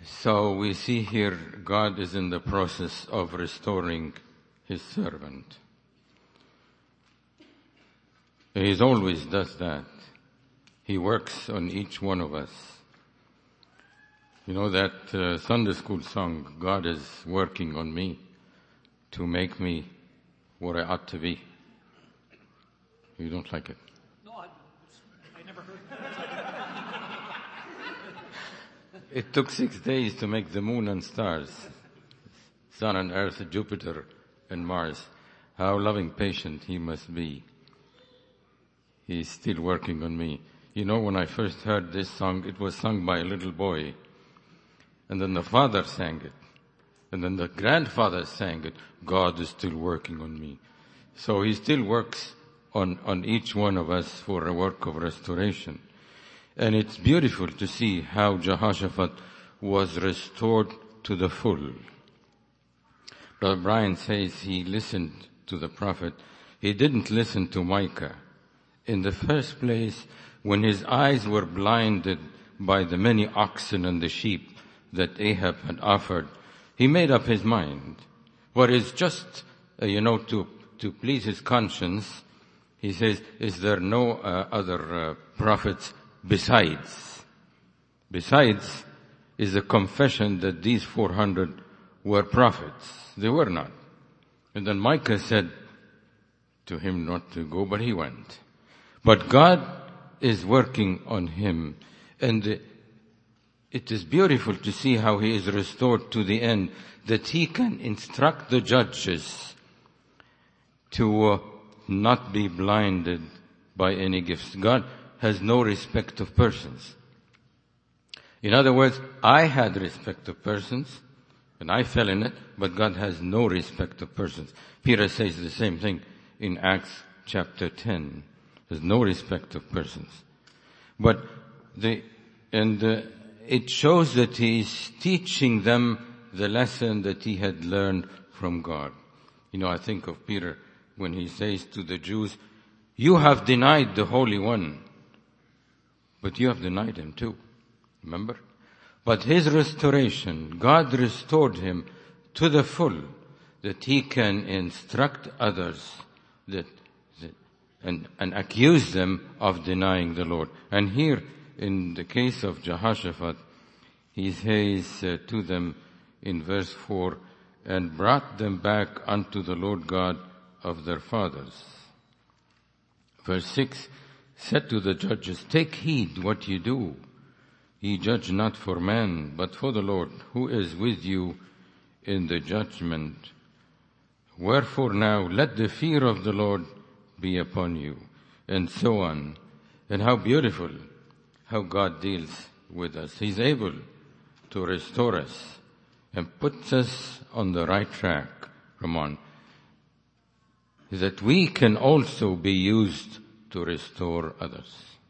So we see here God is in the process of restoring His servant. He always does that. He works on each one of us. You know that Sunday school song, God is working on me to make me what I ought to be. You don't like it? No, I never heard that. It took 6 days to make the moon and stars, sun and earth, Jupiter and Mars. How loving, patient He must be. He's still working on me. You know, when I first heard this song, it was sung by a little boy. And then the father sang it. And then the grandfather sang it. God is still working on me. So He still works on each one of us for a work of restoration. And it's beautiful to see how Jehoshaphat was restored to the full. Brother Brian says he listened to the prophet. He didn't listen to Micah. In the first place, when his eyes were blinded by the many oxen and the sheep that Ahab had offered, he made up his mind. What is just, to please his conscience, he says, is there no other prophets besides? Besides is the confession that these 400 were prophets. They were not. And then Micah said to him not to go, but he went. But God is working on him. And it is beautiful to see how he is restored to the end, that he can instruct the judges to not be blinded by any gifts. God has no respect of persons. In other words, I had respect of persons, and I fell in it, but God has no respect of persons. Peter says the same thing in Acts chapter 10. There's no respect of persons. But it shows that he is teaching them the lesson that he had learned from God. You know, I think of Peter when he says to the Jews, you have denied the Holy One, but you have denied Him too. Remember? But his restoration, God restored him to the full, that he can instruct others and accuse them of denying the Lord. And here, in the case of Jehoshaphat, he says to them in verse 4, and brought them back unto the Lord God of their fathers. Verse 6, said to the judges, take heed what you do. Ye judge not for man, but for the Lord, who is with you in the judgment. Wherefore now let the fear of the Lord be upon you, and so on. And how beautiful how God deals with us. He's able to restore us and puts us on the right track, Ramon, that we can also be used to restore others.